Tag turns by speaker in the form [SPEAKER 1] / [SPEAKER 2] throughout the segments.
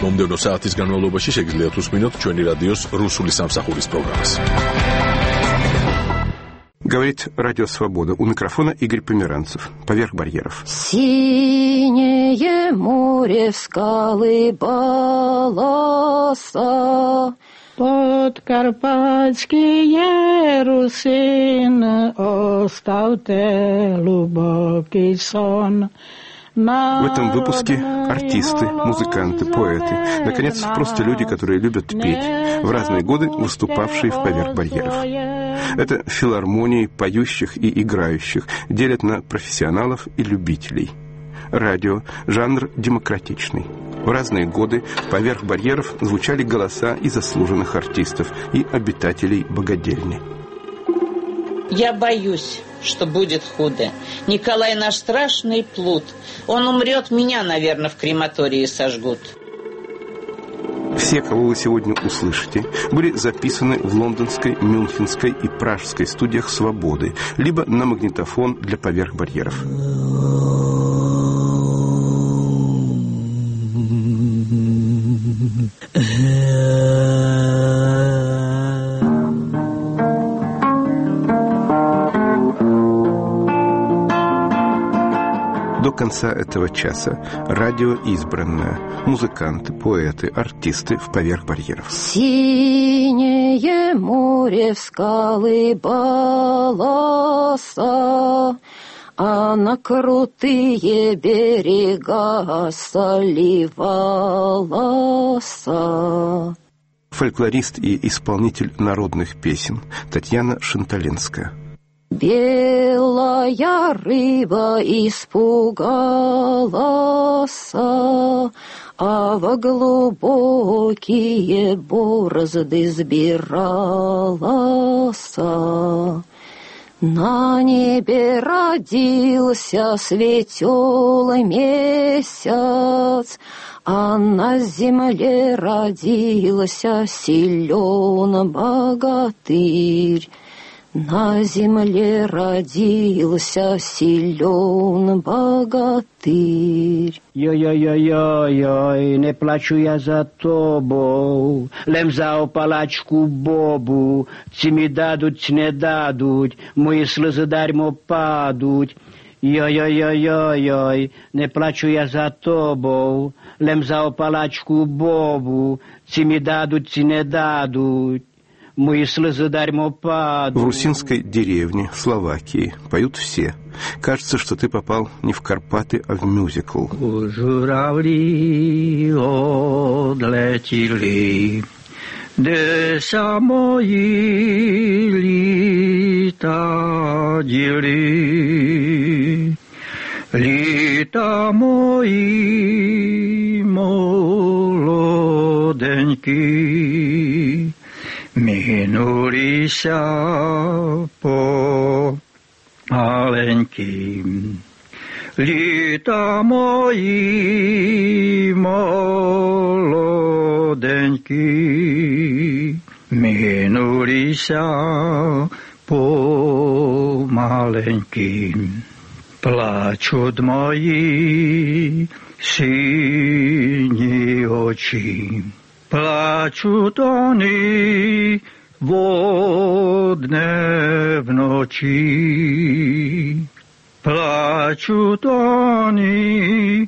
[SPEAKER 1] მომდევნო საათის განმავლობაში შეგიძლიათ უსმინოთ ჩვენი რადიოს რუსული სამსახურის პროგრამას.
[SPEAKER 2] Говорит Радио Свобода. У микрофона Игорь Померанцев. Поверх барьеров.
[SPEAKER 3] Синее море, скалы, баласа, подкарпатские русины, оставьте глубокий сон.
[SPEAKER 2] В этом выпуске артисты, музыканты, поэты, наконец, просто люди, которые любят петь, в разные годы выступавшие в «Поверх барьеров». Это филармонии поющих и играющих делят на профессионалов и любителей. Радио – жанр демократичный. В разные годы «Поверх барьеров» звучали голоса и заслуженных артистов, и обитателей богадельни.
[SPEAKER 4] Я боюсь, что будет худо. Николай наш страшный плут. Он умрет, меня, наверное, в крематории сожгут.
[SPEAKER 2] Все, кого вы сегодня услышите, были записаны в лондонской, мюнхенской и пражской студиях «Свободы», либо на магнитофон для «Поверх барьеров». До конца этого часа радио избранное, музыканты, поэты, артисты в «Поверх барьеров».
[SPEAKER 3] Синее море, скалы, баласа, а на крутые берега соливалася.
[SPEAKER 2] Фольклорист и исполнитель народных песен Татьяна Шанталенская.
[SPEAKER 3] Белая рыба испугалась, а в глубокие борозды сбиралась. На небе родился светлый месяц, а на земле родился силен богатырь. На земле родился силен богатырь.
[SPEAKER 5] Йой-йой-йой-йой, не плачу я за тобою, лем взяв палачку бобу, ці ми дадуть, ці не дадуть, мої сльози дармо падуть. Йой-йой-йой-йой, не плачу я за тобою, лем взяв палачку бобу, ці ми дадуть, ці не дадуть. В
[SPEAKER 2] русинской деревне Словакии поют все. Кажется, что ты попал не в Карпаты, а в мюзикл.
[SPEAKER 5] Журавли одлетели, де самої літа діли. Літа мої молоденькі, минулися по маленьким. Літа мої молоденькі, минулися по маленьким. Плачуть мої сині очі. Плачуть вони водне вночі. Плачуть вони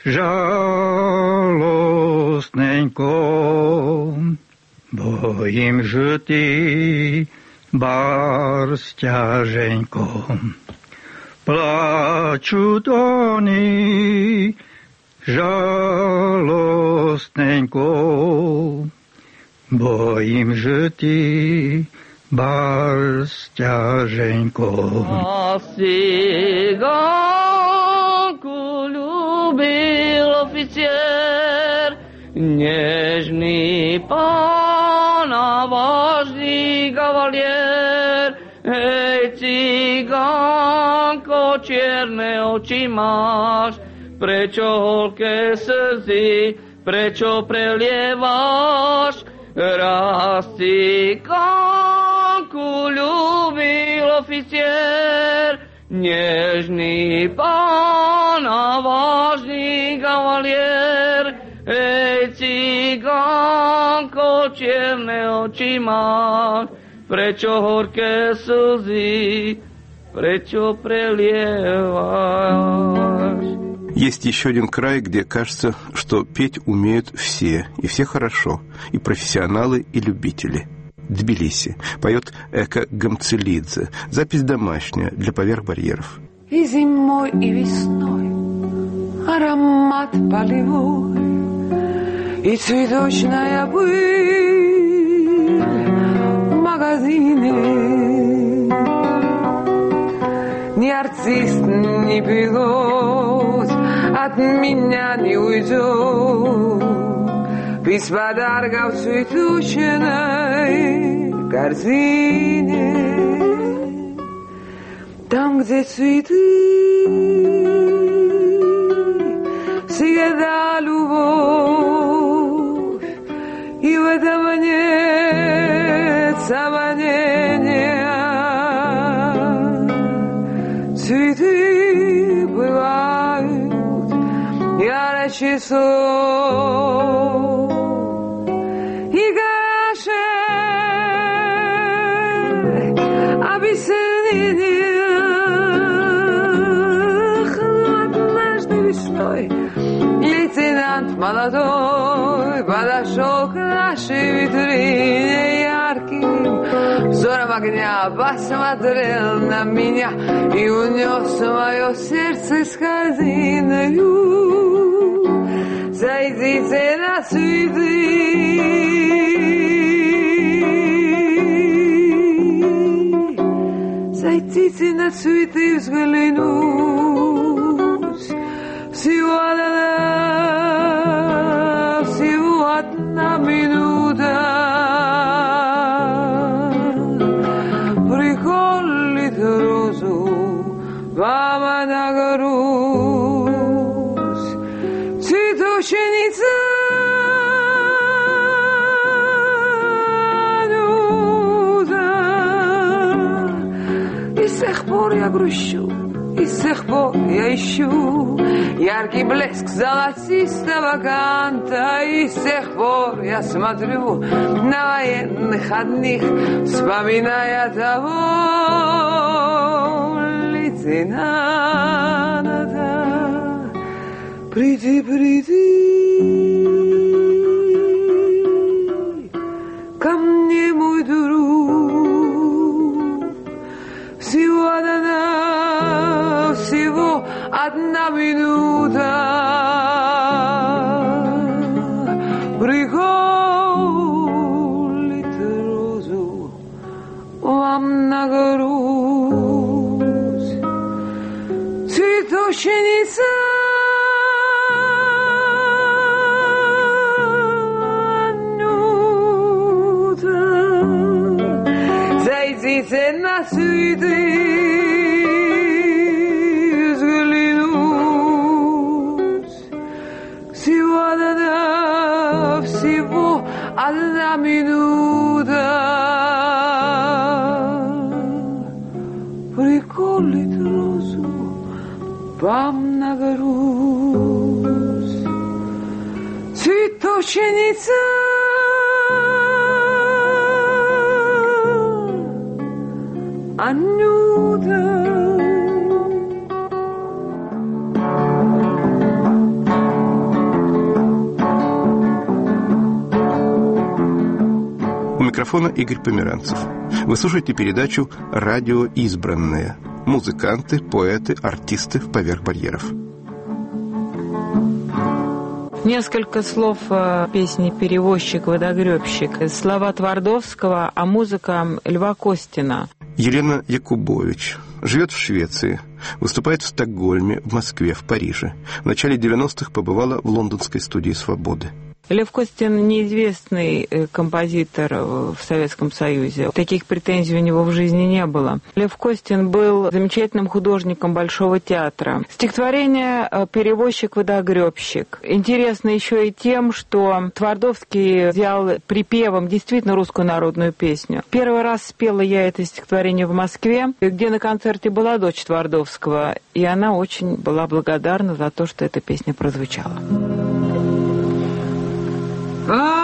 [SPEAKER 5] жалостненько, бо їм жити барс тяженько. Плачуть вони жалостненько, бо їм жити барс тяженько.
[SPEAKER 6] А циганку любил офицер, нежный пан, а важный кавалер. Эй, циганко, черные очи маш, prečo holke slzy, prečo prelievaš? Raz ciganku ľúbil oficier, nežný pán a vážny kavalier. Ej, Ciganko čierne oči máš, prečo horké slzy, prečo prelievaš?
[SPEAKER 2] Есть еще один край, где кажется, что петь умеют все, и все хорошо, и профессионалы, и любители. Тбилиси. Поет Эка Гамцелидзе. Запись домашняя, для поверх барьеров.
[SPEAKER 7] И зимой, и весной аромат полевой, и цветочная пыль в магазине. Ни артист, ни пилот от меня не уйдет без подарка в цветочной корзине. Там, где цветы, всегда любовь, и в этом нет сомнения. Цветы бывают ярче слов и горячее объяснение. Однажды весной лейтенант молодой подошел к нашей витрине ярким взором огня, посмотрел на меня и унес мое сердце с корзиною. Зайдите на цветы, зайдите на цветы взглянуть. Всего одна минута. Приколит розу вам на грудь. Цветочница Нюда. И с тех пор я грущу, и с тех пор я ищу яркий блеск золотистого канта, и с тех пор я смотрю на военных одних, вспоминая того лейтенанта. Приди, приди ко мне, мой друг, всего одна минута. Приколит розу вам на грудь. Цветочница Нюда. Зайдите на цветы, всего одна минута. Приколит розу вам на грудь. Цветочница Анюта.
[SPEAKER 2] У микрофона Игорь Померанцев. Вы слушаете передачу «Радио избранное». Музыканты, поэты, артисты поверх барьеров.
[SPEAKER 8] Несколько слов песни «Перевозчик-водогребщик». Слова Твардовского, а музыка Льва Костина.
[SPEAKER 2] Елена Якубович живет в Швеции, выступает в Стокгольме, в Москве, в Париже. В начале 90-х побывала в лондонской студии «Свободы».
[SPEAKER 8] Лев Костин неизвестный композитор в Советском Союзе. Таких претензий у него в жизни не было. Лев Костин был замечательным художником Большого театра. Стихотворение «Перевозчик-водогребщик» интересно еще и тем, что Твардовский взял припевом действительно русскую народную песню. Первый раз спела я это стихотворение в Москве, где на концерте была дочь Твардовского, и она очень была благодарна за то, что эта песня прозвучала.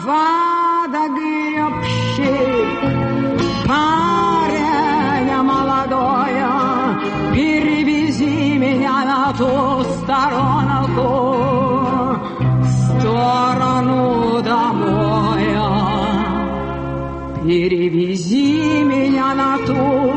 [SPEAKER 7] водогребщик, парень молодой, перевези меня на ту сторону домой. Перевези меня на ту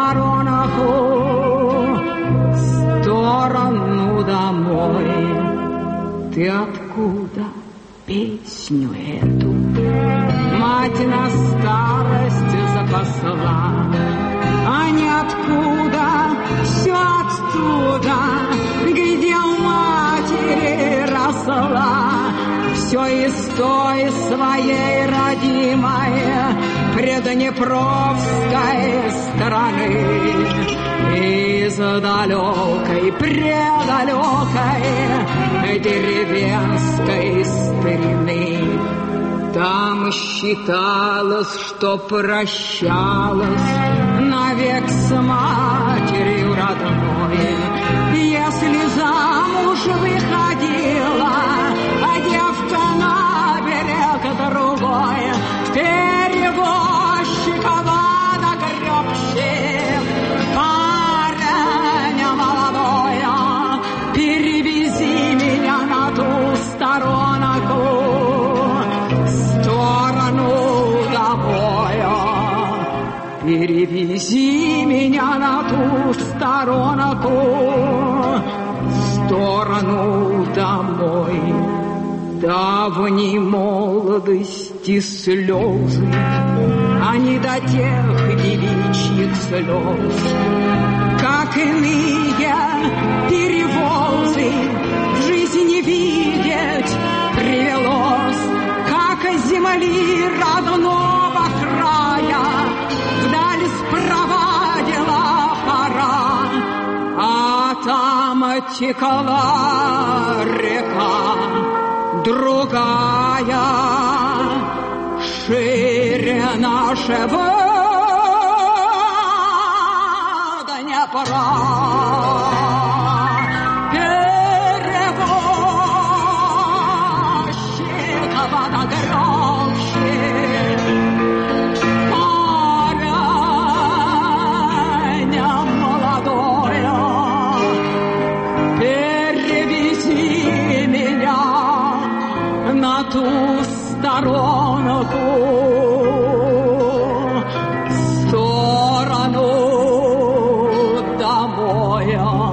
[SPEAKER 7] сторону домой. Ты откуда песню эту мать на старость запасла? А ниоткуда, все оттуда, где у матери росла. Все из той своей родимой Приднепровской страны, из далекой, предалекой деревенской старины. Там считалось, что прощалась навек с матерью родной. Если замуж выходила, а девка на берег другой, перевозчик, водогребщик, парень молодой, перевези меня на ту сторону домой. Перевези меня на ту сторону домой. Давней молодости слезы, а не до тех девичьих слез, как иные перевозы в жизни видеть привелось, как земли родного края вдаль спровадила пора, а там текла река другая, шире нашего Днепра. Перевозчик, водогребщик, парень молодой, перевези меня на ту сторону домой.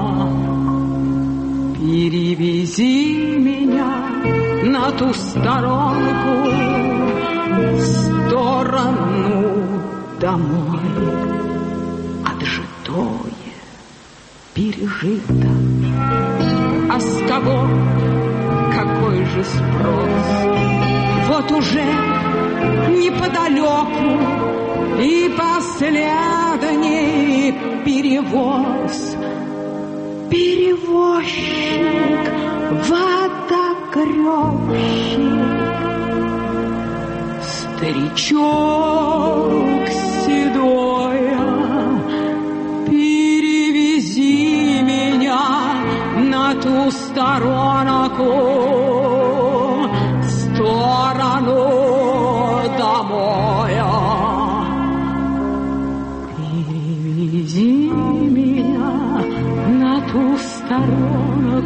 [SPEAKER 7] Перевези меня на ту сторону домой. Отжитое, пережито, а с кого какой же спрос? Вот уже неподалеку и последний перевоз. Перевозчик, водогребщик, старичок седой, перевези меня на ту сторону домой. Перевези меня на ту сторону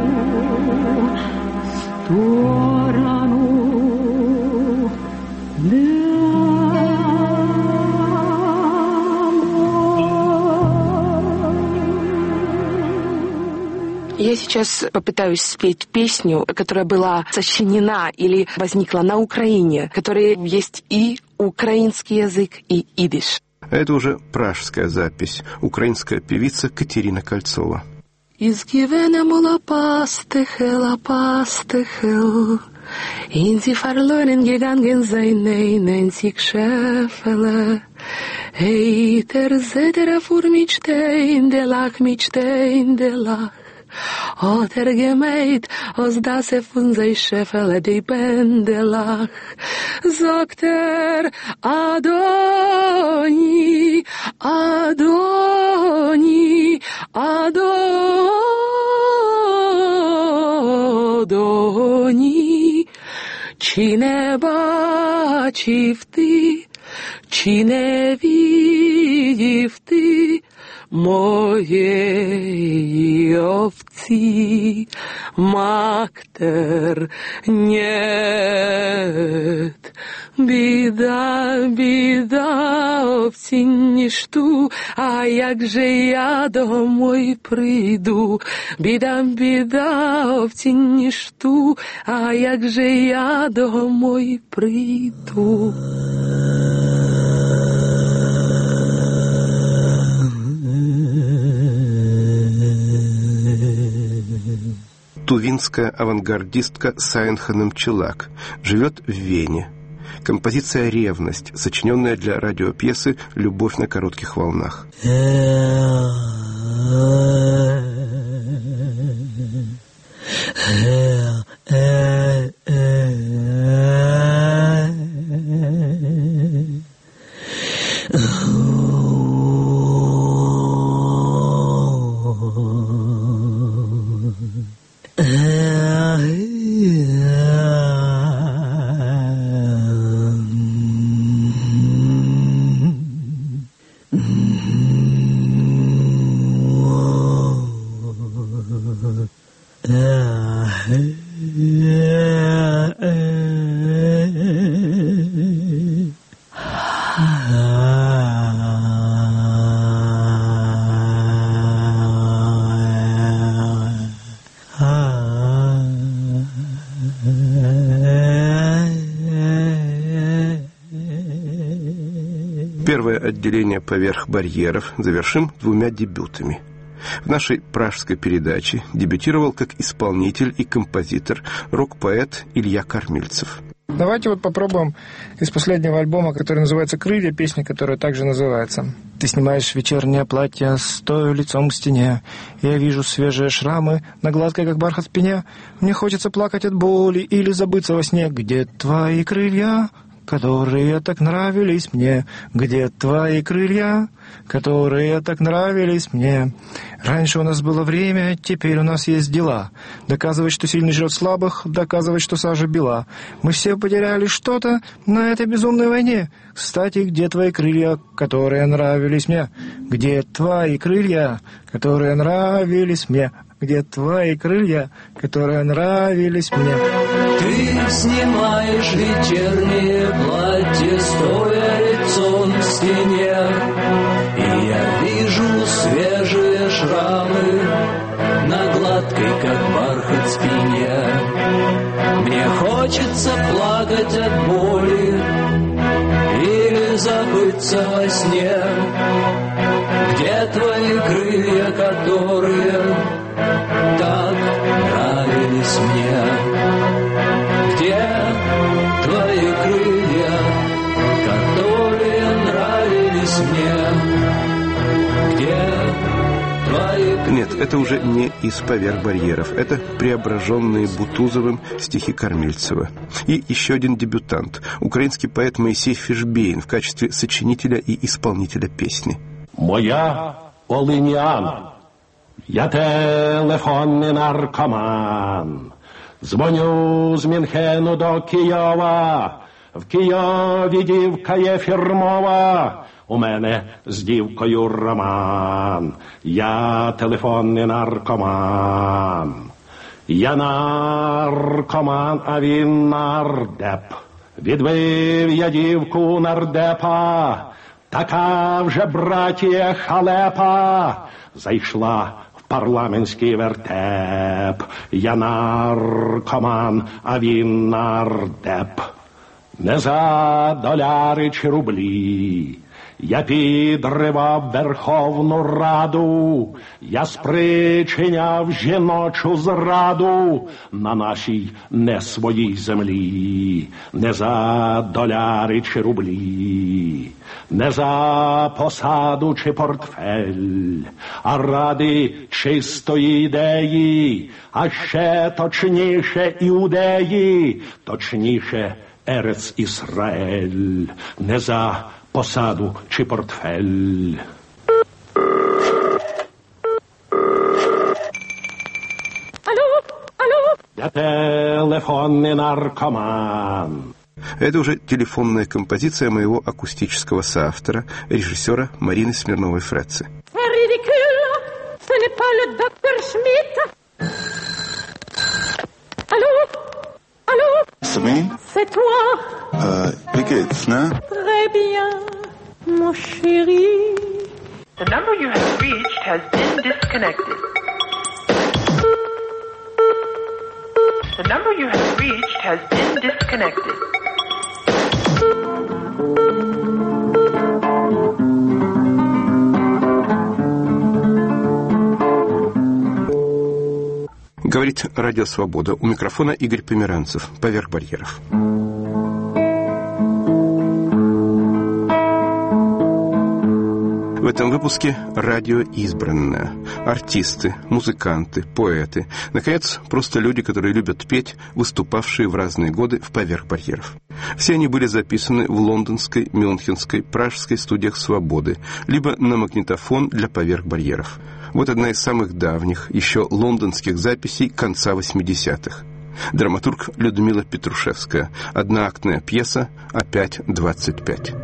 [SPEAKER 9] Я сейчас попытаюсь спеть песню, которая была сочинена или возникла на Украине, которая есть и украинский язык, и идиш.
[SPEAKER 2] Это уже пражская запись. Украинская певица Катерина Кольцова.
[SPEAKER 9] Изгивенем лапастехел, инзи фарлорен геганген зайнейнен сикшефеле. Ей терзедера фур мечтейн делах. Oder gemeint, aus das von sei Scheffele die Pendelach, sagt Adoni, Adoni, Adoni, чи неба бачив ти, чи не видів ти моєї овці? Мактер, нет, біда, біда, овці не жду, а як же я домой прийду? Біда, біда, овці не жду, а як же я домой прийду?
[SPEAKER 2] Тувинская авангардистка Сайн Ханымчылак живет в Вене. Композиция «Ревность», сочиненная для радиопьесы «Любовь на коротких волнах». Первое отделение «Поверх барьеров» завершим двумя дебютами. В нашей пражской передаче дебютировал как исполнитель и композитор рок-поэт Илья Кормильцев.
[SPEAKER 10] Давайте вот попробуем из последнего альбома, который называется «Крылья», песня, которая также называется. Ты снимаешь вечернее платье, стоя лицом к стене. Я вижу свежие шрамы на гладкой, как бархат, спине. Мне хочется плакать от боли или забыться во сне. Где твои крылья, которые так нравились мне? Где твои крылья, которые так нравились мне? Раньше у нас было время, теперь у нас есть дела. Доказывать, что сильный жрет слабых, доказывать, что сажа бела. Мы все потеряли что-то на этой безумной войне. Кстати, где твои крылья, которые нравились мне? Где твои крылья, которые нравились мне? Где твои крылья, которые нравились мне?
[SPEAKER 11] Ты снимаешь вечернее платье, стоя лицом к стене, и я вижу свежие шрамы на гладкой, как бархат, спине. Мне хочется плакать от боли или забыться во сне. Где твои крылья, которые так нравились мне? Где твои крылья, которые нравились мне? Где твои крылья?
[SPEAKER 2] Нет, это уже не из «Поверх барьеров», это преображенные Бутузовым стихи Кормильцева. И еще один дебютант, украинский поэт Моисей Фишбейн в качестве сочинителя и исполнителя песни.
[SPEAKER 12] Моя Олиняна, я телефонний наркоман. Дзвоню з Мюнхену до Києва. В Києві дівка є фірмова. У мене з дівкою роман. Я телефонний наркоман. Я наркоман, а він нардеп. Відвів я дівку нардепа. Така вже, братіє, халепа. Зайшла в парламентський вертеп. Я наркоман, а він нардеп. Не за доляри чи рублі я підривав Верховну Раду, я спричиняв жіночу зраду на нашій не своїй землі. Не за доляри чи рублі, не за посаду чи портфель, а ради чистої ідеї, а ще точніше іудеї, точніше Ерец Ісраель. Не за посаду чи портфель.
[SPEAKER 11] Алло, алло.
[SPEAKER 12] Я телефонний наркоман.
[SPEAKER 2] Это уже телефонная композиция моего акустического соавтора, режиссера Марины Смирновой-Фрецы.
[SPEAKER 13] C'est me?
[SPEAKER 14] C'est toi.
[SPEAKER 13] Pick it, snap.
[SPEAKER 14] Très bien, mon chéri.
[SPEAKER 15] The number you have reached has been disconnected. The number you have reached has been disconnected.
[SPEAKER 2] Говорит Радио Свобода. У микрофона Игорь Померанцев. «Поверх барьеров». В этом выпуске радио избранное. Артисты, музыканты, поэты. Наконец, просто люди, которые любят петь, выступавшие в разные годы в «Поверх барьеров». Все они были записаны в лондонской, мюнхенской, пражской студиях «Свободы», либо на магнитофон для «Поверх барьеров». Вот одна из самых давних, еще лондонских записей конца 80-х. Драматург Людмила Петрушевская. Одноактная пьеса «Опять 25».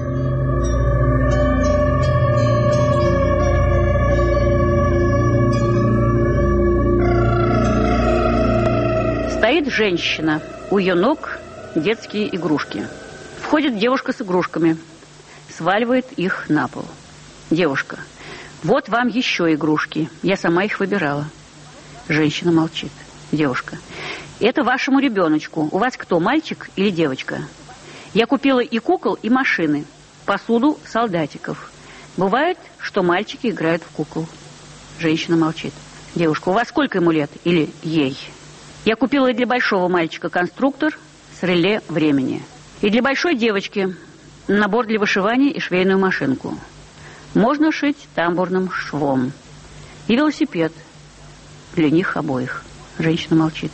[SPEAKER 16] Стоит женщина, у ее ног детские игрушки. Входит девушка с игрушками, сваливает их на пол. Девушка: вот вам еще игрушки, я сама их выбирала. Женщина молчит. Девушка: это вашему ребеночку. У вас кто, мальчик или девочка? Я купила и кукол, и машины, посуду, солдатиков. Бывает, что мальчики играют в кукол. Женщина молчит. Девушка: у вас сколько ему лет или ей? Я купила и для большого мальчика конструктор с реле времени. И для большой девочки набор для вышивания и швейную машинку. Можно шить тамбурным швом. И велосипед для них обоих. Женщина молчит.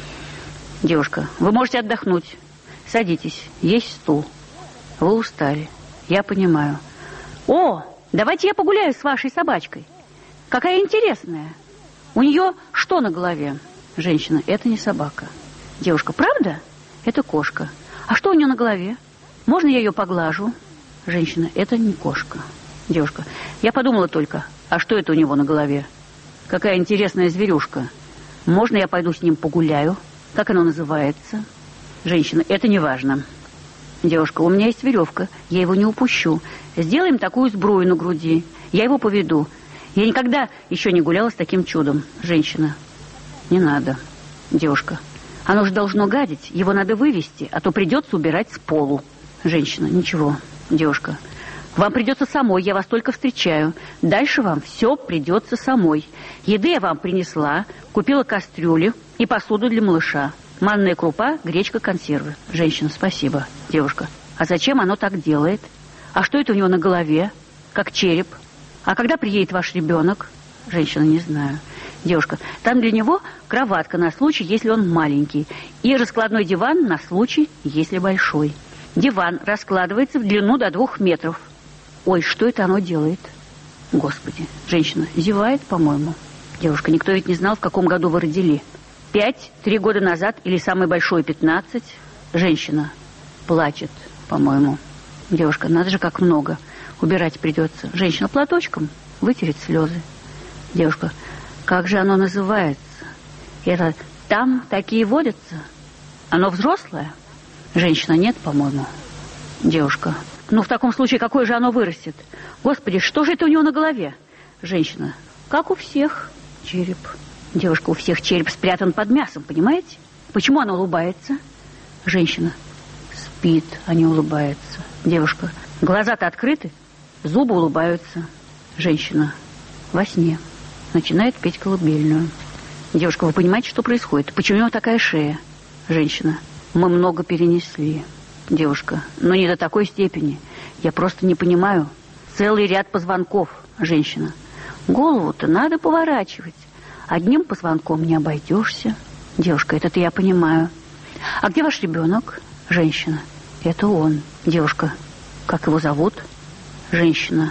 [SPEAKER 16] Девушка: вы можете отдохнуть. Садитесь, есть стул. Вы устали, я понимаю. О, давайте я погуляю с вашей собачкой. Какая интересная. У нее что на голове? Женщина: это не собака. Девушка: правда? Это кошка. А что у нее на голове? Можно я ее поглажу? Женщина: это не кошка. Девушка: я подумала только, а что это у него на голове? Какая интересная зверюшка. Можно я пойду с ним погуляю? Как оно называется? Женщина: это не важно. Девушка: у меня есть веревка, я его не упущу. Сделаем такую сбрую на груди, я его поведу. Я никогда еще не гуляла с таким чудом. Женщина: не надо. Девушка: оно же должно гадить, его надо вывести, а то придется убирать с полу. Женщина: ничего. Девушка: вам придется самой, я вас только встречаю. Дальше вам все придется самой. Еды я вам принесла, купила кастрюли и посуду для малыша. Манная крупа, гречка, консервы. Женщина: спасибо. Девушка: а зачем оно так делает? А что это у него на голове? Как череп. А когда приедет ваш ребенок? Женщина: не знаю. Девушка: там для него кроватка на случай, если он маленький, и раскладной диван на случай, если большой. Диван раскладывается в длину до 2 метров. Ой, что это оно делает? Господи. Женщина: зевает, по-моему. Девушка: никто ведь не знал, в каком году вы родили. 5, 3 года назад или самый большой 15. Женщина: плачет, по-моему. Девушка: надо же, как много. Убирать придется. Женщина: платочком вытереть слезы. Девушка: как же оно называется? Это там такие водятся? Оно взрослое? Женщина: нет, по-моему. Девушка: ну, в таком случае, какое же оно вырастет? Господи, что же это у него на голове? Женщина: как у всех череп. Девушка: у всех череп спрятан под мясом, понимаете? Почему оно улыбается? Женщина: спит, а не улыбается. Девушка: глаза-то открыты, зубы улыбаются. Женщина: во сне. Начинает петь колыбельную. Девушка: вы понимаете, что происходит? Почему у него такая шея? Женщина: мы много перенесли. Девушка: но не до такой степени. Я просто не понимаю. Целый ряд позвонков. Женщина: голову-то надо поворачивать. Одним позвонком не обойдешься. Девушка: это-то я понимаю. А где ваш ребенок? Женщина: это он. Девушка: как его зовут? Женщина: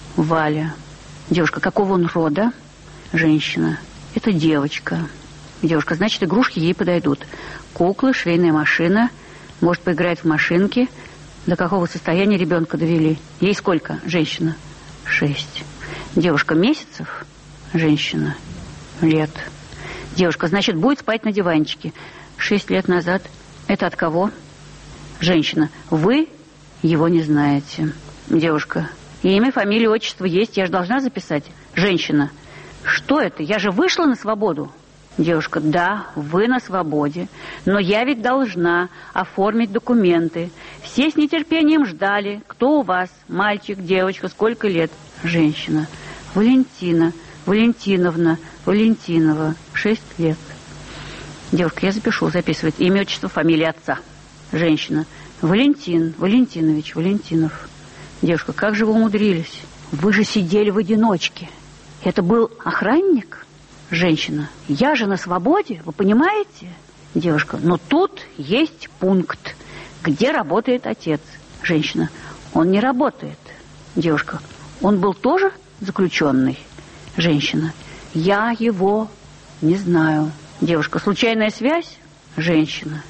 [SPEAKER 16] Валя. Девушка: какого он рода? Женщина: это девочка. Девушка: значит, игрушки ей подойдут. Куклы, швейная машина, Может, поиграет в машинки? До какого состояния ребенка довели? Ей сколько, женщина? 6. Девушка месяцев? Женщина. Лет. Девушка, значит, будет спать на диванчике. 6 лет назад. Это от кого? Женщина. Вы его не знаете. Девушка. Имя, фамилия, отчество есть. Я же должна записать. Женщина. Что это? Я же вышла на свободу. Девушка. Да, вы на свободе. Но я ведь должна оформить документы. Все с нетерпением ждали. Кто у вас? Мальчик, девочка, сколько лет? Женщина. Валентина. Валентиновна. Валентинова. 6 лет. Девушка, я запишу, записывает имя, отчество, фамилия отца. Женщина. Валентин, Валентинович, Валентинов. Девушка, как же вы умудрились? Вы же сидели в одиночке. Это был охранник? Женщина. Я же на свободе, вы понимаете? Девушка. Но тут есть пункт, где работает отец. Женщина. Он не работает. Девушка. Он был тоже заключенный? Женщина. Я его не знаю. Девушка. Случайная связь? Женщина.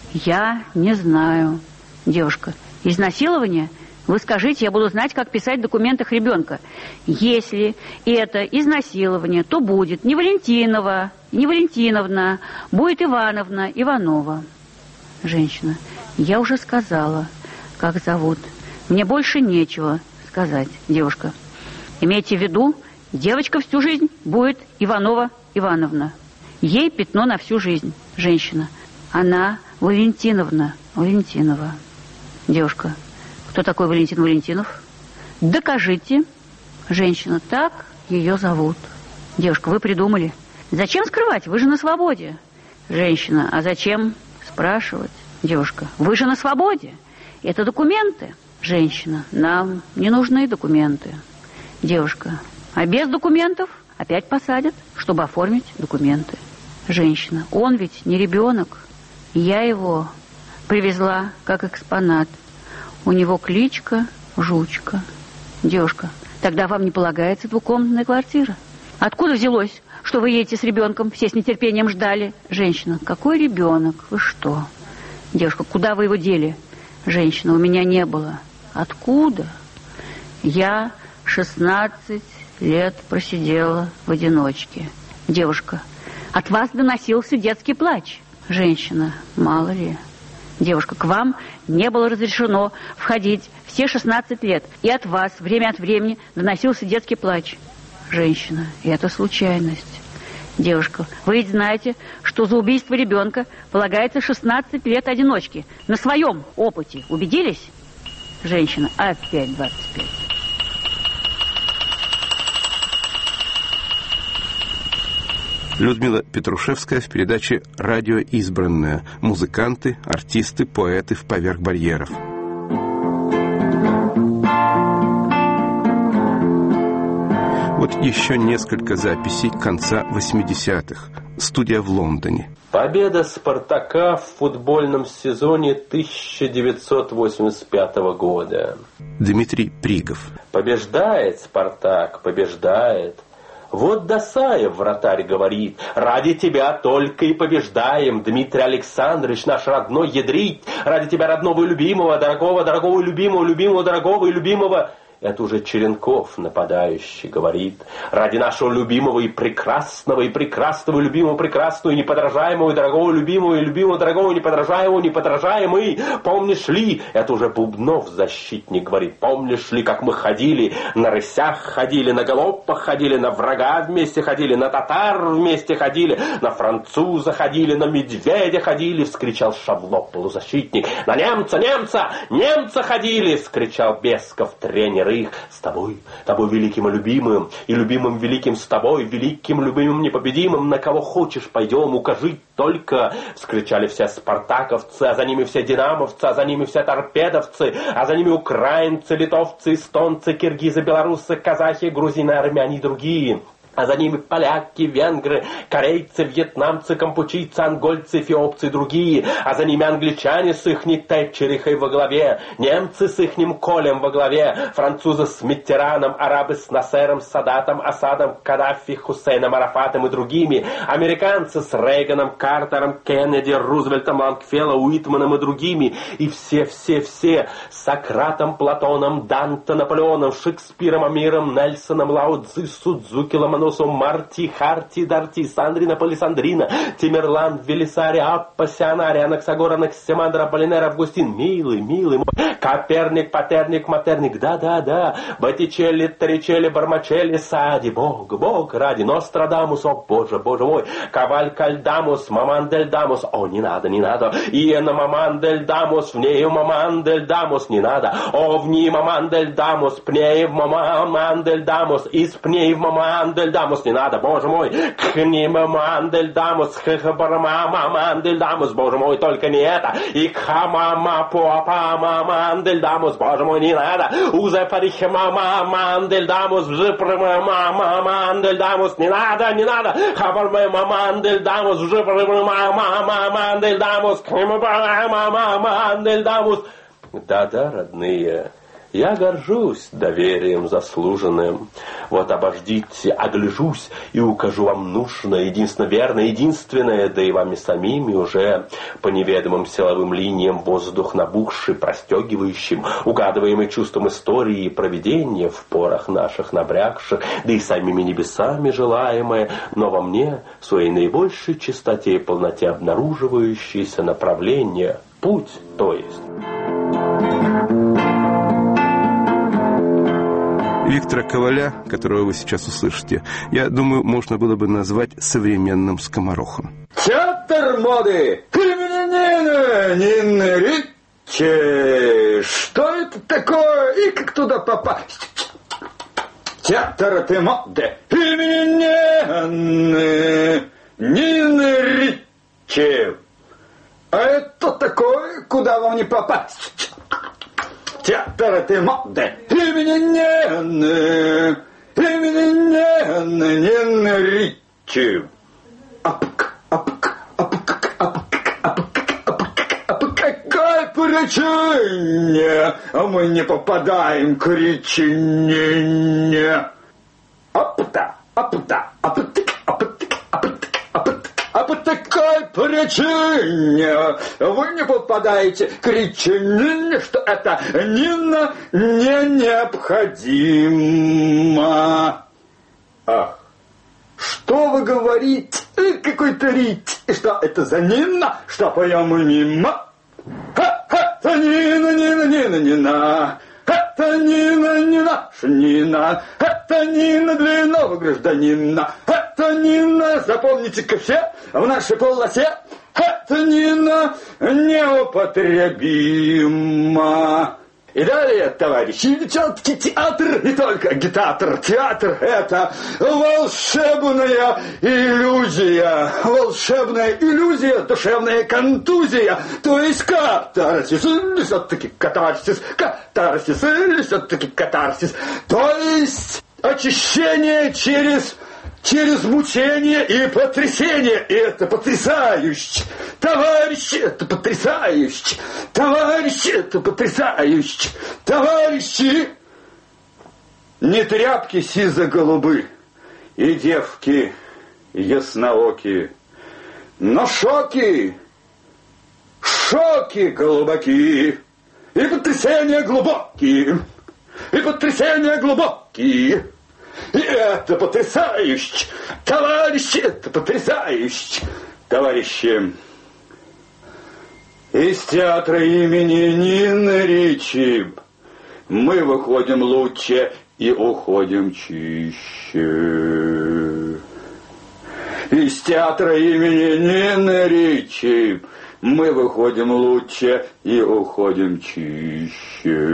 [SPEAKER 16] Я не знаю. Девушка. Изнасилование? Вы скажите, я буду знать, как писать в документах ребенка. Если это изнасилование, то будет не Валентинова, не Валентиновна, будет Ивановна, Иванова. Женщина. Я уже сказала, как зовут. Мне больше нечего сказать. Девушка. Имейте в виду, девочка всю жизнь будет Иванова Ивановна. Ей пятно на всю жизнь. Женщина. Она Валентиновна, Валентинова. Девушка. Кто такой Валентин Валентинов? Докажите. Женщина. Так ее зовут. Девушка. Вы придумали. Зачем скрывать? Вы же на свободе. Женщина. А зачем спрашивать? Девушка. Вы же на свободе. Это документы. Женщина. Нам не нужны документы. Девушка. А без документов опять посадят, чтобы оформить документы. Женщина. Он ведь не ребенок. Я его привезла как экспонат. У него кличка Жучка. Девушка. Тогда вам не полагается двухкомнатная квартира. Откуда взялось, что вы едете с ребенком? Все с нетерпением ждали. Женщина. Какой ребенок? Вы что? Девушка. Куда вы его дели? Женщина. У меня не было. Откуда? Я 16 лет просидела в одиночке. Девушка. От вас доносился детский плач. Женщина. Мало ли. Девушка. К вам не было разрешено входить все 16 лет. И от вас время от времени доносился детский плач. Женщина. И это случайность. Девушка. Вы ведь знаете, что за убийство ребенка полагается 16 лет одиночки. На своем опыте убедились? Женщина. Опять 25.
[SPEAKER 2] Людмила Петрушевская в передаче «Радио избранное». Музыканты, артисты, поэты в «Поверх барьеров». Вот еще несколько записей конца 80-х. Студия в Лондоне.
[SPEAKER 12] Победа «Спартака» в футбольном сезоне 1985 года.
[SPEAKER 2] Дмитрий Пригов.
[SPEAKER 12] Побеждает «Спартак», побеждает. Вот Досаев, вратарь, говорит: ради тебя только и побеждаем, Дмитрий Александрович, наш родной ядрить, ради тебя родного и любимого, дорогого, дорогого и любимого, любимого, дорогого и любимого. Это уже Черенков, нападающий, говорит: ради нашего любимого и прекрасного, любимого, прекрасного, и неподражаемого, и дорогого, любимого, и любимого, дорогого, неподражаемого, неподражаемый. Помнишь ли, это уже Бубнов, защитник, говорит: помнишь ли, как мы ходили, на рысях ходили, на галопах ходили, на врага вместе ходили, на татар вместе ходили, на француза ходили, на медведя ходили, вскричал Шавло, полузащитник. На немца, немца, немца ходили, вскричал Бесков, тренер их. С тобой великим и любимым, и любимым великим с тобой, великим, любимым, непобедимым, на кого хочешь пойдем, укажи только, вскричали все спартаковцы, а за ними все динамовцы, а за ними все торпедовцы, а за ними украинцы, литовцы, эстонцы, киргизы, белорусы, казахи, грузины, армяне и другие. А за ними поляки, венгры, корейцы, вьетнамцы, кампучийцы, ангольцы, эфиопцы и другие. А за ними англичане с ихней Тэтчерихой во главе, немцы с ихним Колем во главе, французы с Миттераном, арабы с Насером, Садатом, Асадом, Каддафи, Хусейном, Арафатом и другими, американцы с Рейганом, Картером, Кеннеди, Рузвельтом, Лонгфелло, Уитманом и другими. И все, с Сократом, Платоном, Данте, Наполеоном, Шекспиром, Амиром, Нельсоном, Лао Цзи, Судзуки, Ломоносовым, Марти, Харти, Дарти, Сандрина, Полисандрина, Тимерлан, Велисари, Аппа, Сианари, Анаксагор, Анаксимандр, Аполлинер, Августин, милый мой, Коперник, Патерник, Матерник, да, Боттичелли, Торричелли, Бармачелли, Сади, Бог ради, Нострадамус, о боже мой, Кавалькальдамус, Мамандельдамус, о, не надо, Иена Мамандельдамус, Внею Мамандельдамус, не надо, о, Вни Мамандельдамус, Пнеев Мамандельдамус, из Пнеев Мамандельдамус, не надо, боже мой, Кхнима Мандельдамус, Ххабарма Мандельдамус, боже мой, только не это, и Кхамама Пуапа Мандельдамус, боже мой, не надо, Узепарихма Мандельдамус, Вжипрма Мандельдамус, не надо, Хабарма Мандельдамус, Вжипрма Мандельдамус, Кхнима Мандельдамус. Да, родные, я горжусь доверием заслуженным. Вот обождите, огляжусь и укажу вам нужное, единственно верное, единственное, да и вами самими уже по неведомым силовым линиям воздух набухший, простегивающим, угадываемый чувством истории и провидения в порах наших набрякших, да и самими небесами желаемое, но во мне в своей наибольшей чистоте и полноте обнаруживающееся направление, путь, то есть.
[SPEAKER 2] Виктора Коваля, которого вы сейчас услышите, я думаю, можно было бы назвать современным скоморохом.
[SPEAKER 17] Театр моды! Нина Ричи! Что это такое? И как туда попасть? Театр моды! Нина Ричи! А это такое? Куда вам не попасть? Театр моды! Имени Нина Ричи. Какое причине мы не попадаем к Ричине? А по такой причине вы не попадаете к Ричине, что это Нина не необходимо. Ах, что вы говорите? Какой-то Рич. И что это за Нина? Что поем мимо? Это Нина. Это Нина, наша Нина. Это Нина для иного гражданина. Это Нина, запомните-ка все, в нашей полосе. Это Нина неупотребима. И далее, товарищи, девчонки, театр не только агитатор. Театр — это волшебная иллюзия. Волшебная иллюзия, душевная контузия. То есть катарсис, или все-таки катарсис. Катарсис, или все-таки катарсис. То есть очищение через мучение и потрясение. И это потрясающе. Товарищи, это потрясающе. Товарищи, это потрясающе. Товарищи, не тряпки сизо-голубы и девки ясноокие, но шоки глубокие и потрясения глубокие. И потрясения глубокие. И это потрясающе! Товарищи, это потрясающе! Товарищи, из театра имени Нины Ричи мы выходим лучше и уходим чище. Из театра имени Нины Ричи мы выходим лучше и уходим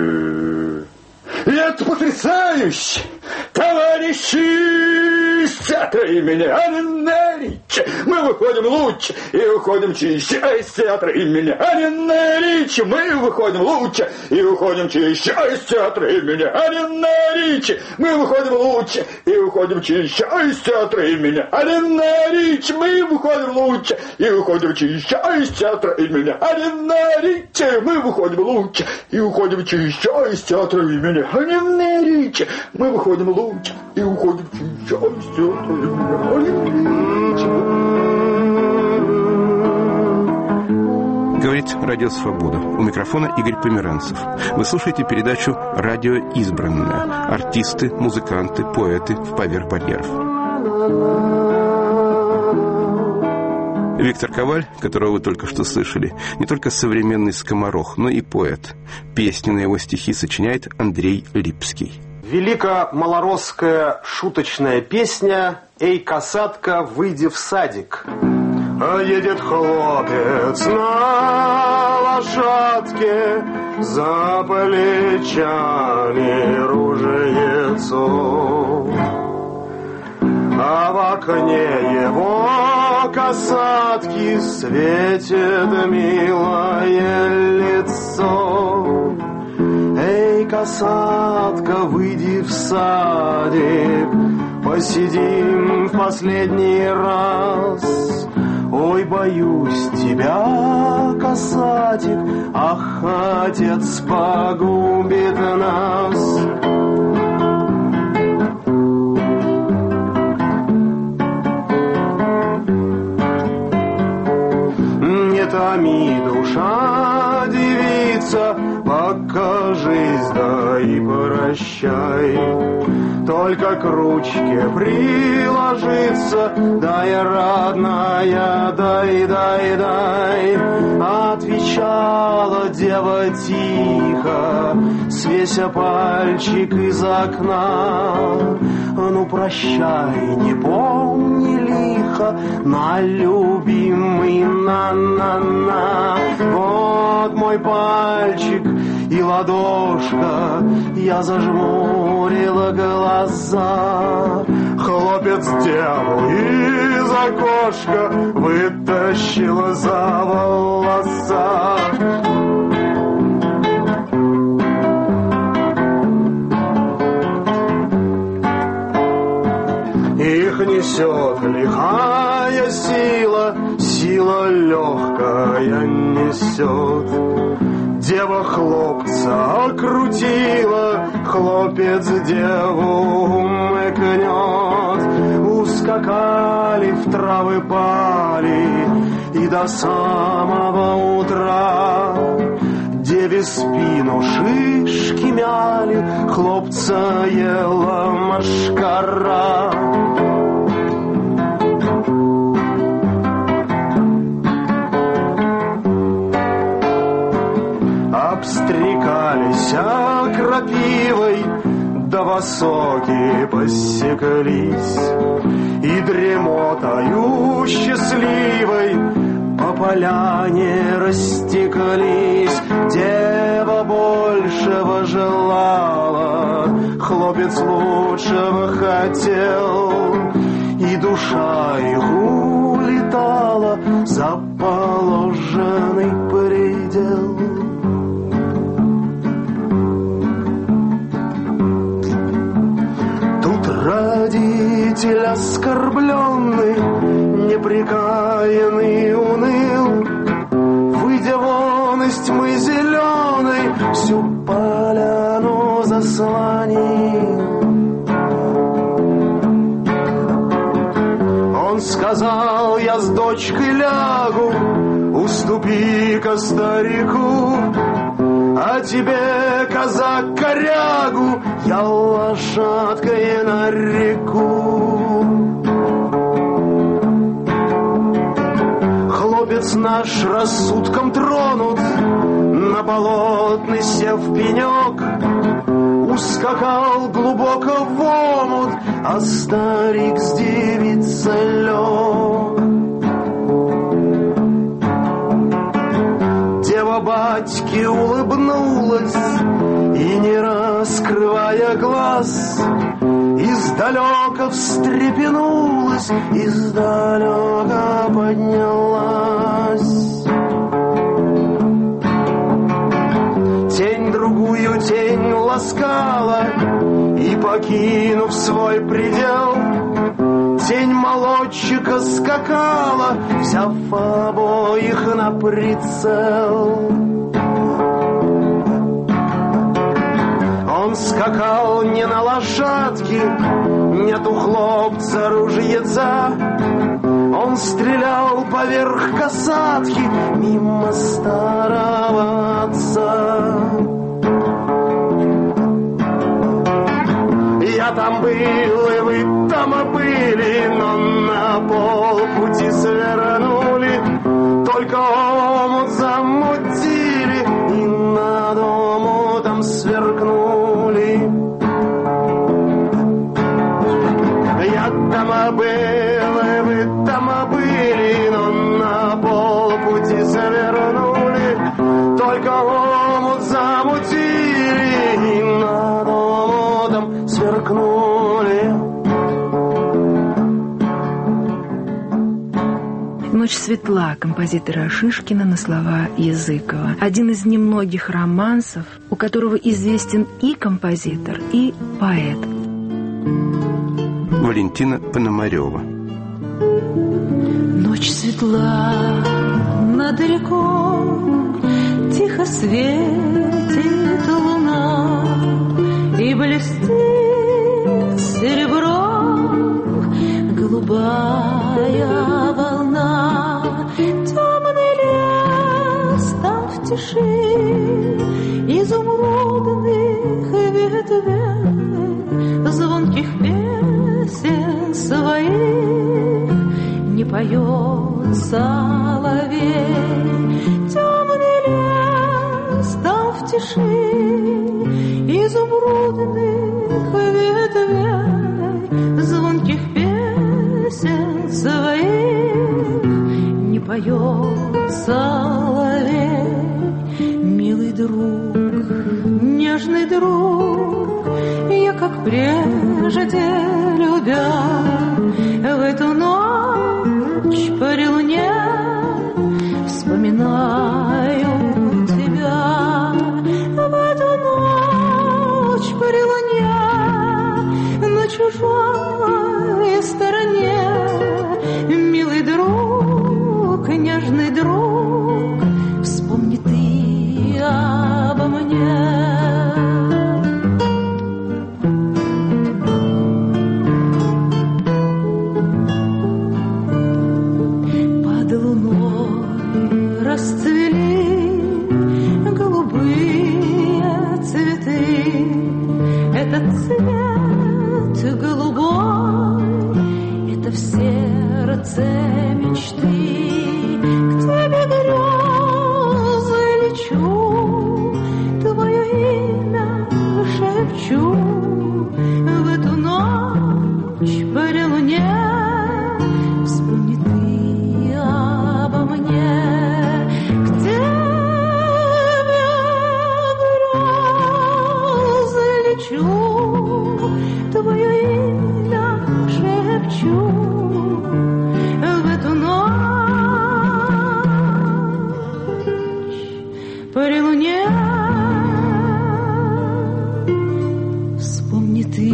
[SPEAKER 17] чище. И это потрясающе! Товарищи, из театра имени Анны Ричи мы выходим лучше и уходим чище. А из театра имени Анны Ричи мы выходим лучше и уходим чище. А из театра имени Анны Ричи мы выходим лучше и уходим чище. А из театра имени Анны Ричи мы выходим лучше и уходим чище. А из театра имени Анны Ричи мы выходим лучше и уходим чище. А из театра имени Анны Ричи мы выходим лучше и уходим чище. А из театра имени Анны Ричи.
[SPEAKER 2] Говорит Радио Свобода. У микрофона Игорь Померанцев. Вы слушаете передачу «Радио избранное». Артисты, музыканты, поэты в «Поверх барьеров». Виктор Коваль, которого вы только что слышали, не только современный скоморох, но и поэт. Песни на его стихи сочиняет Андрей Липский.
[SPEAKER 18] Великомалоросская шуточная песня «Эй, касатка, выйди в садик». А едет хлопец на лошадке, за плечами ружьецо. А в окне его касатки светит милое лицо. Эй, касатка, выйди в садик, посидим в последний раз. Ой, боюсь тебя, касатик, ах, отец погубит нас. Не томи, душа, девица, покажись, да и прощай. Только к ручке приложиться, дай, родная, дай, дай, дай. Отвечала дева тихо, свеся пальчик из окна. Ну, прощай, не помни лихо, на, любимый, на. Вот мой пальчик и ладошка, я зажмурила глаза. Хлопец деву из окошка вытащила за волоса. Их несет лихая сила, сила легкая несет. Дева хлопца окрутила, хлопец деву мыкнет. Ускакали, в травы пали, и до самого утра деве спину шишки мяли, хлопца ела мошкара. Обстрекались крапивой, да восоки посеклись, и дремотою счастливой по поляне растеклись. Дева большего желала, хлопец лучшего хотел, и душа их улетала за положенный предел. Родитель оскорбленный, непрекаянный, уныл, выйдя вон из тьмы зеленой, всю поляну заслонил. Он сказал: я с дочкой лягу, уступи-ка старику, а тебе, казак, корягу, я лошадкой на реку. Хлопец наш рассудком тронут, на болотный сев пенек, ускакал глубоко в омут, а старик с девицей лег. Дева батьки улыбнулась и, не раскрывая глаз, из далеко встрепенулась, издалека поднялась. Тень другую тень ласкала, и, покинув свой предел, тень молодчика скакала, взяв обоих на прицел. Он скакал не на лошадке, нет у хлопца ружьеца. Он стрелял поверх касатки мимо старого отца. Я там был, и вы там были, но на полпути свернули. Только омут замутили, и над омутом сверкнули. Я там был, и вы там были, но на полпути свернули. Только омут замутили, и над омутом сверкнули.
[SPEAKER 19] «Ночь светла» композитора Шишкина на слова Языкова. Один из немногих романсов, у которого известен и композитор, и поэт.
[SPEAKER 2] Валентина Пономарева.
[SPEAKER 14] Ночь светла над рекой, тихо светит луна, и блестит серебром голубая волна. Темный лес там в тиши изумрудных ветвей, звонких песен своих не поет соловей. Темный лес там в тиши изумрудных ветвей, звонких песен своих не поет соловей. Милый друг, нежный друг, я как прежде любя, в эту ночь при луне вспоминаю тебя. В эту ночь при луне на чужой стороне, милый друг, нежный друг, вспомни ты обо мне. Расцвели голубые цветы. Этот цвет голубой, это в сердце мечты. К тебе грезы лечу, твое имя шепчу. В эту ночь при луне вспомни ты обо мне. Твое имя шепчу в эту ночь при луне. Вспомни ты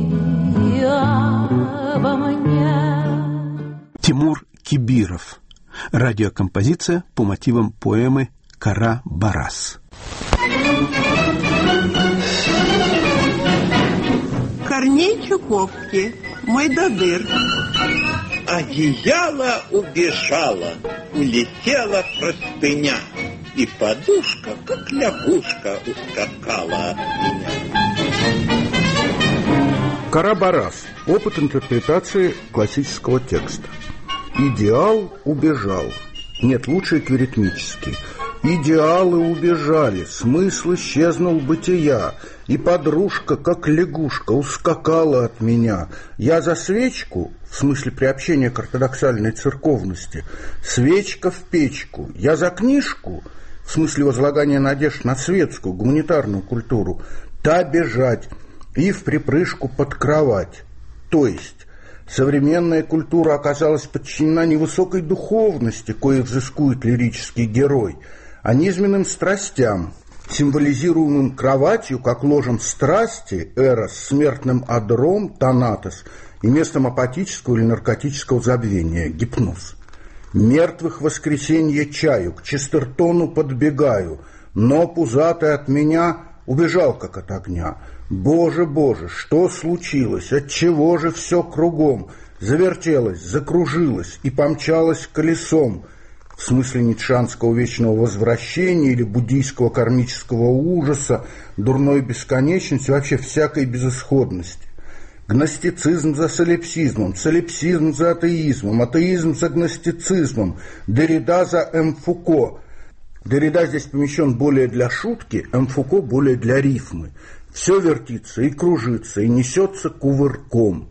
[SPEAKER 14] обо мне.
[SPEAKER 2] Тимур Кибиров. Радиокомпозиция по мотивам поэмы «Кара-Барас».
[SPEAKER 20] Корней Чуковский, мой додыр.
[SPEAKER 21] Одеяло убежало, улетела простыня, и подушка, как лягушка, ускакала от меня.
[SPEAKER 22] Кара-Барас. Опыт интерпретации классического текста. Идеал убежал. Нет, лучше эквиритмический. Идеалы убежали, смысл исчезнул бытия, и подружка, как лягушка, ускакала от меня. Я за свечку, в смысле приобщения к ортодоксальной церковности, свечка в печку. Я за книжку, в смысле возлагания надежд на светскую, гуманитарную культуру, та бежать и в припрыжку под кровать. То есть современная культура оказалась подчинена не высокой духовности, кое взыскует лирический герой, а низменным страстям, символизируемым кроватью, как ложем страсти, эрос, смертным адром, танатос, и местом апатического или наркотического забвения, гипноз. Мертвых воскресенье чаю, к Честертону подбегаю, но пузатый от меня убежал, как от огня. Боже, Боже, что случилось? Отчего же все кругом завертелось, закружилось и помчалось колесом? В смысле ницшанского вечного возвращения или буддийского кармического ужаса, дурной бесконечности, вообще всякой безысходности. Гностицизм за солипсизмом, солипсизм за атеизмом, атеизм за гностицизмом, Деррида за М. Фуко. Деррида здесь помещен более для шутки, М. Фуко более для рифмы. Все вертится и кружится, и несется кувырком.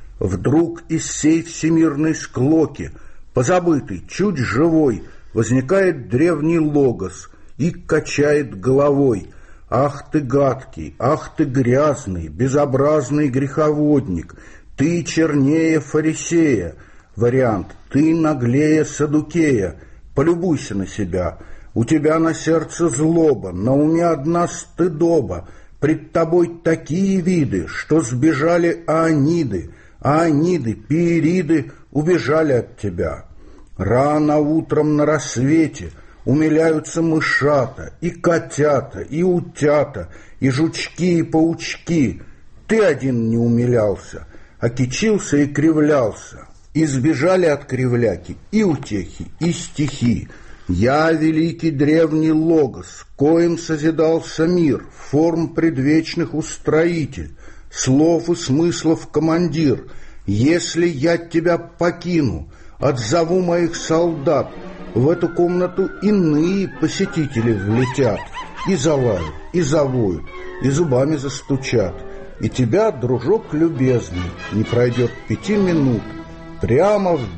[SPEAKER 22] Вдруг из сей всемирной склоки, позабытый, чуть живой, возникает древний логос и качает головой. Ах ты гадкий, ах ты грязный, безобразный греховодник, ты чернее фарисея. Вариант: ты наглее саддукея. Полюбуйся на себя. У тебя на сердце злоба, на уме одна стыдоба. Пред тобой такие виды, что сбежали Ааниды. Ааниды, Пиериды убежали от тебя. Рано утром на рассвете умиляются мышата, и котята, и утята, и жучки, и паучки. Ты один не умилялся, а кичился и кривлялся. И сбежали от кривляки и утехи, и стихи. Я великий древний логос, коим созидался мир, форм предвечных устроитель, слов и смыслов командир. Если я тебя покину, отзову моих солдат, в эту комнату иные посетители влетят, и залают, и завоют, и зубами застучат. И тебя, дружок любезный, не пройдет 5 минут, прямо в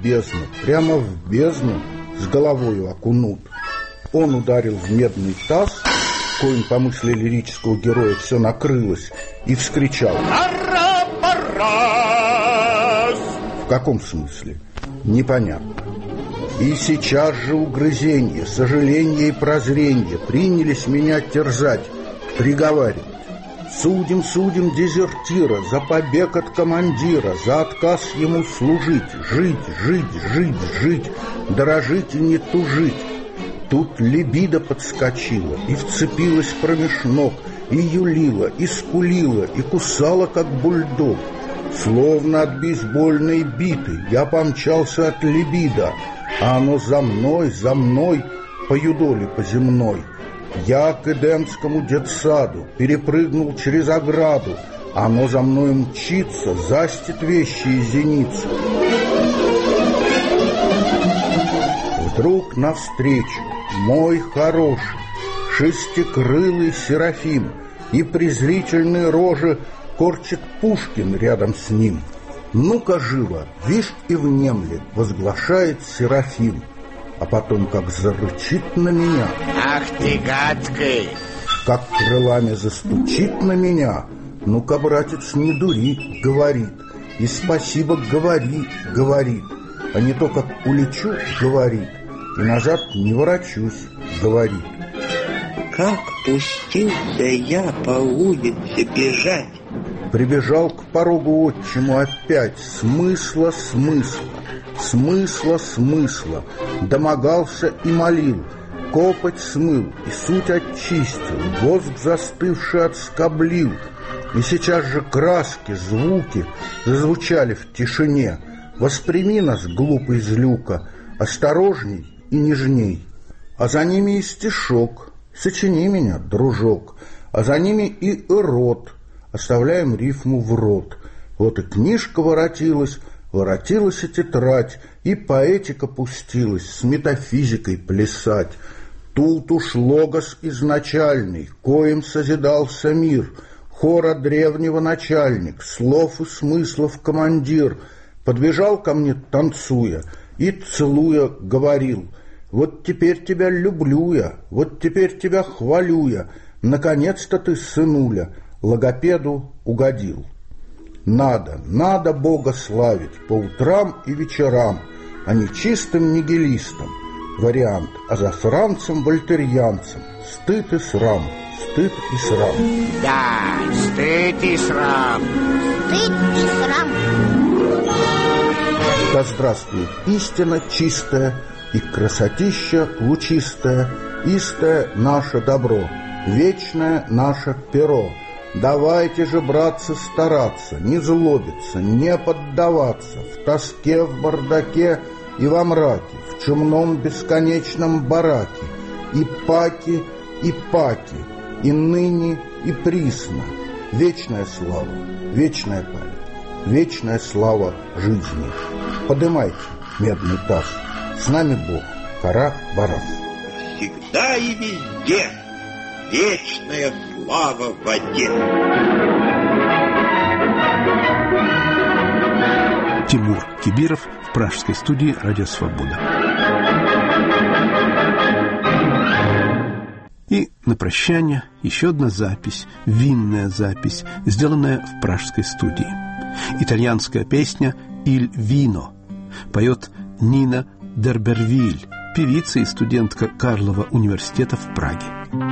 [SPEAKER 22] бездну с головою окунут. Он ударил в медный таз, коим, по мысли лирического героя, все накрылось, и вскричал: «Ара-парас!» В каком смысле? Непонятно. И сейчас же угрызенье, сожаление и прозрение принялись меня терзать, приговаривать. Судим дезертира за побег от командира, за отказ ему служить, жить, дорожить и не тужить. Тут либидо подскочила и вцепилась промеж ног, и юлила, и скулила, и кусала, как бульдог. Словно от бейсбольной биты я помчался от либидо, а оно за мной, по юдоли по земной. Я к эдемскому детсаду перепрыгнул через ограду, а оно за мной мчится, застит вещи и зеницу. Вдруг навстречу мой хороший шестикрылый серафим, и презрительные рожи корчит Пушкин рядом с ним. «Ну-ка живо, вишь и внемли», — возглашает серафим, а потом как зарычит на меня. «Ах ты гадкий!» Как крылами застучит на меня. «Ну-ка, братец, не дури», — говорит, и спасибо говорит, а не то как улечу, говорит, и назад не ворочусь, говорит.
[SPEAKER 21] Как пустился я по улице бежать.
[SPEAKER 22] Прибежал к порогу отчиму опять, смысла, домогался и молил, копоть смыл и суть очистил, воск застывший отскоблил, и сейчас же краски, звуки зазвучали в тишине. Восприми нас, глупый злюка, осторожней и нежней. А за ними и стишок, сочини меня, дружок, а за ними и рот. Оставляем рифму в рот. Вот и книжка воротилась и тетрадь, и поэтика пустилась с метафизикой плясать. Тут уж логос изначальный, коим созидался мир, хора древнего начальник, слов и смыслов командир, подбежал ко мне, танцуя, и, целуя, говорил: «Вот теперь тебя люблю я, вот теперь тебя хвалю я, наконец-то ты, сынуля, логопеду угодил». Надо Бога славить по утрам и вечерам, а не чистым нигилистам. Вариант азафранцам-вольтерьянцам. Стыд и срам, стыд и срам.
[SPEAKER 1] Да, стыд и срам. Стыд и срам.
[SPEAKER 22] Да здравствует истина чистая и красотища лучистая, истое наше добро, вечное наше перо. Давайте же, братцы, стараться, не злобиться, не поддаваться в тоске, в бардаке и во мраке, в чумном бесконечном бараке, и паки, и ныне, и присно. Вечная слава, вечная память, вечная слава жизни. Подымайте медный таз, с нами Бог, Кара-Барас.
[SPEAKER 21] Всегда и везде вечная слава в воде.
[SPEAKER 2] Тимур Кибиров в пражской студии «Радио Свобода». И на прощание еще одна запись, винная запись, сделанная в пражской студии. Итальянская песня «Иль вино» поет Нина Дербервиль, певица и студентка Карлова университета в Праге.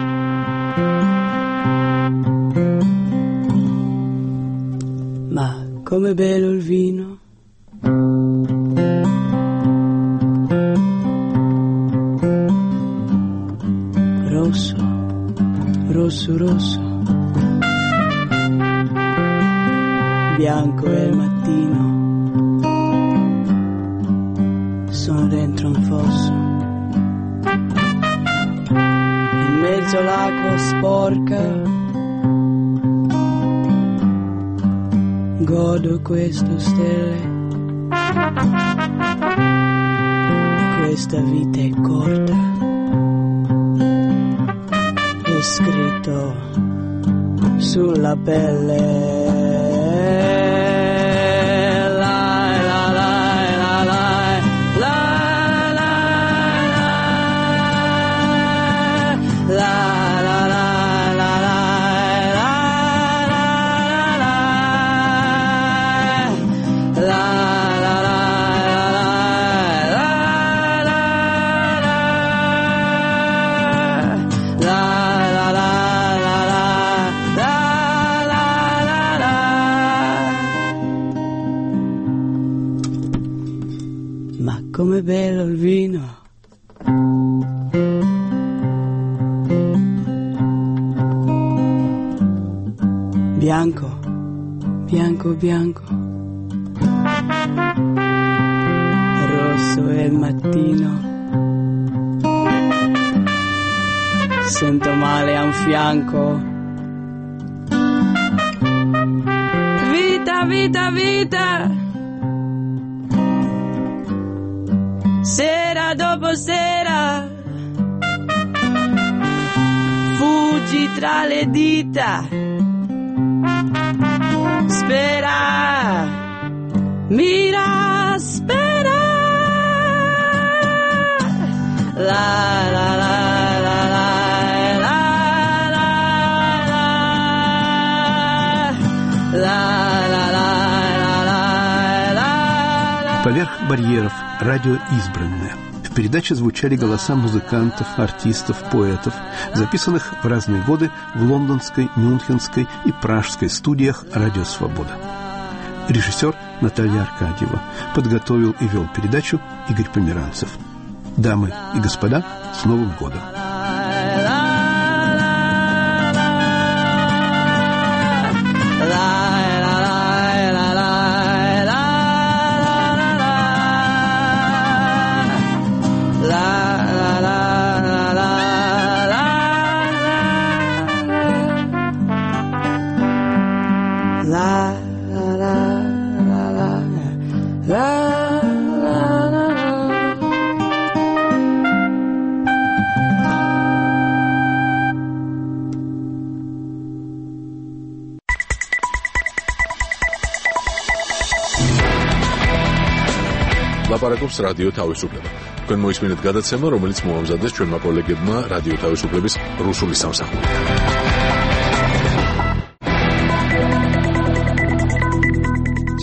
[SPEAKER 4] Ma come bello il vino, rosso, rosso, rosso, bianco è il mattino, sono dentro un fosso, in mezzo all'acqua sporca, godo queste stelle, questa vita è corta, è scritto sulla pelle. Come bello il vino, bianco, bianco, bianco, rosso è il mattino, sento male a un fianco, vita, vita, vita. Sera dopo sera, fuggi tra le dita, spera, mira, spera, la la la la la la la la la.
[SPEAKER 2] Поверх барьеров. Радио «Избранное». В передаче звучали голоса музыкантов, артистов, поэтов, записанных в разные годы в лондонской, мюнхенской и пражской студиях «Радио Свобода». Режиссер Наталья Аркадьева. Подготовил и вел передачу Игорь Померанцев. Дамы и господа, с Новым годом!
[SPEAKER 23] ლაპარაკობს რადიო თავისუფლება. თქვენ მოისმინეთ გადაცემა, რომელიც მოამზადეს ჩვენმა კოლეგებმა რადიო თავისუფლების რუსული სამსახურიდან.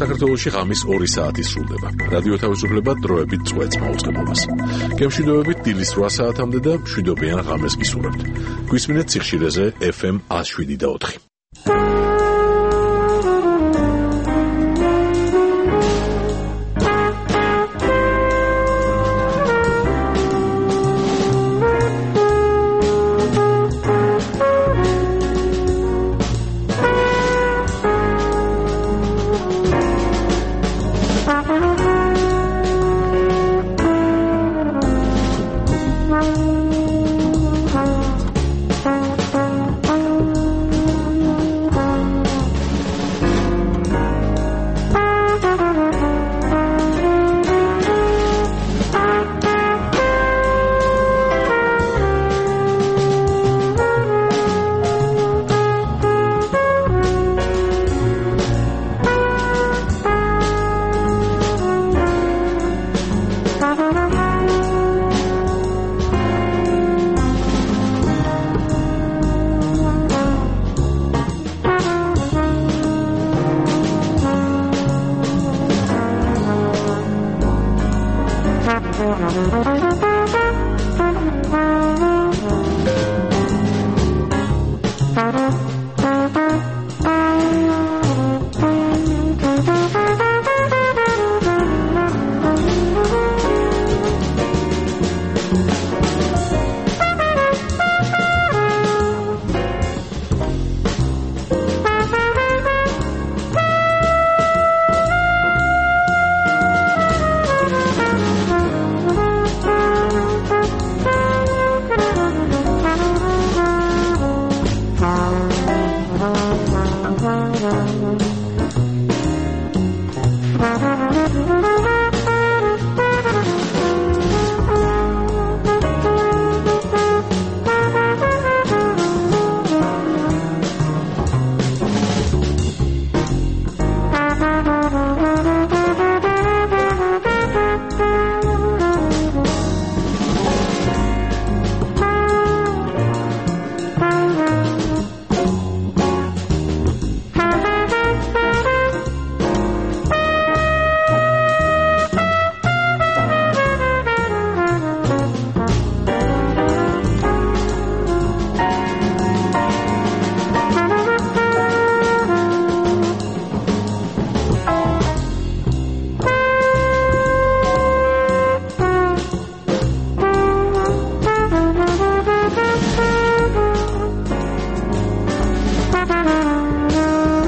[SPEAKER 23] საქართველოში ღამის 2 საათი სრულდება. რადიო თავისუფლება დროებით წვეთს მაუწყებლობას. გემშვიდობებით დილის 8 საათამდე და მშვიდობიან ღამეს გისურვებთ. გვისმინეთ სიხშირეზე FM 107.4.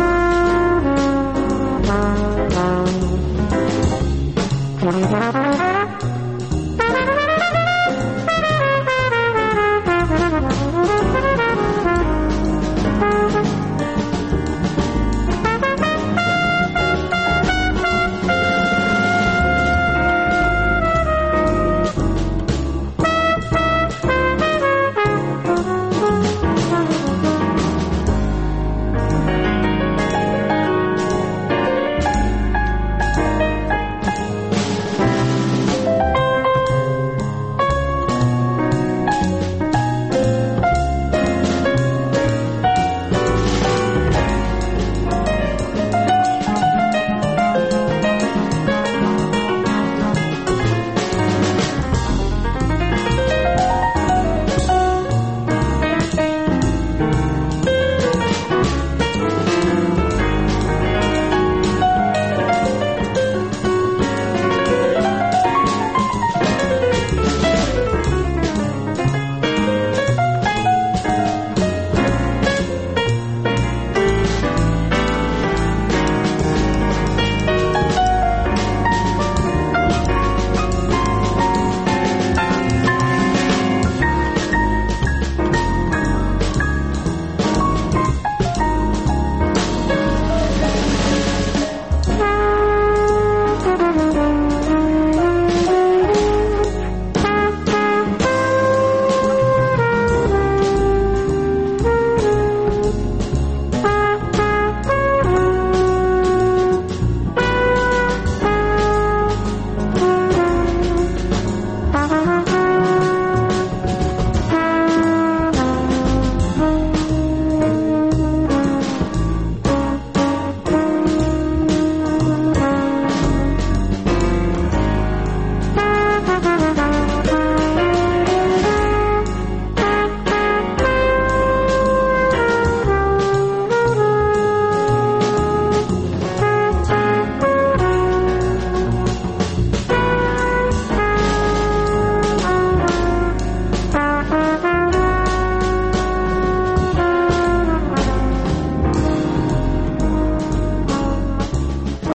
[SPEAKER 14] Thank you.